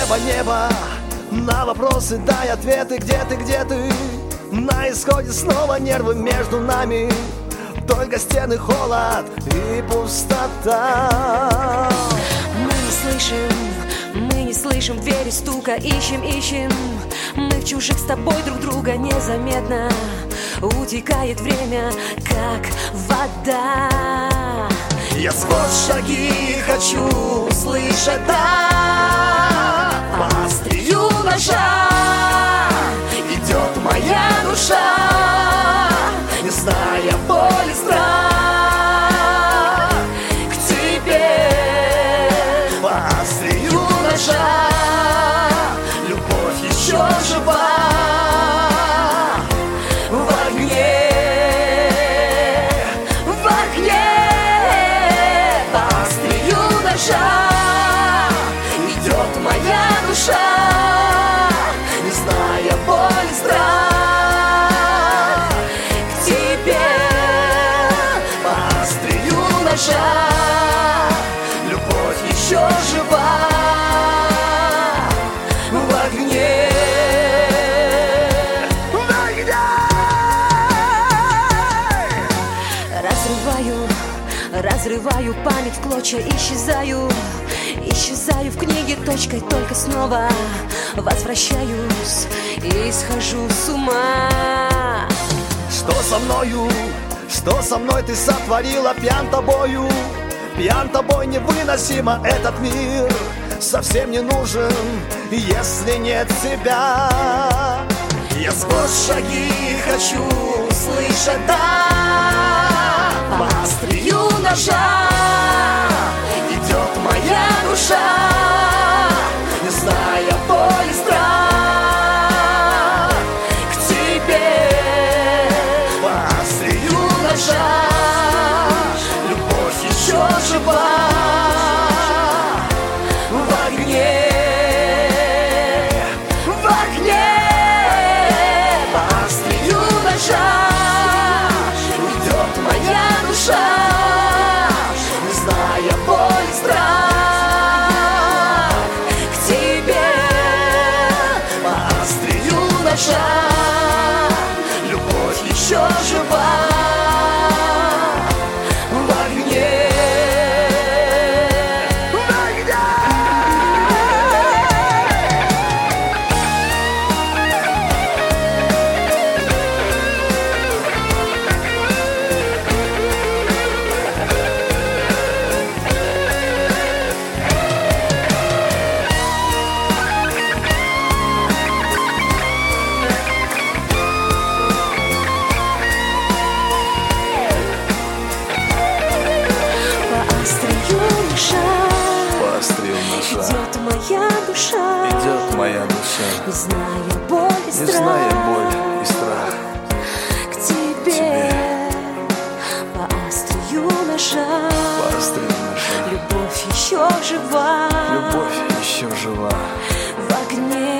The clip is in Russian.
небо, на вопросы дай ответы. Где ты, где ты? На исходе снова нервы между нами, только стены, холод и пустота. Мы не слышим в двери стука. Ищем, ищем, мы в чужих с тобой друг друга незаметно. Утекает время, как вода. Я сквозь шаги хочу услышать, да, по острию ножа идет моя душа, не зная боли, страх к тебе. По острию ножа любовь еще жива. Идет моя душа, не зная боль, страх к тебе. По острию ножа любовь еще жива в огне. Разрываю память в клочья, исчезаю в книге точкой, только снова возвращаюсь и схожу с ума. Что со мною, что со мной ты сотворила? Пьян тобой невыносимо этот мир. Совсем не нужен, если нет тебя. Я сквозь шаги хочу услышать, да, по острию ножа идет моя душа, не зная боли, страх к тебе. По острию ножа любовь еще жива в огне. По острию ножа идет моя душа, не зная боль, страх к тебе. По острию ножа любовь еще жива в огне. Идет моя душа, не зная боль и страх к тебе. По острию ножа любовь еще жива в огне.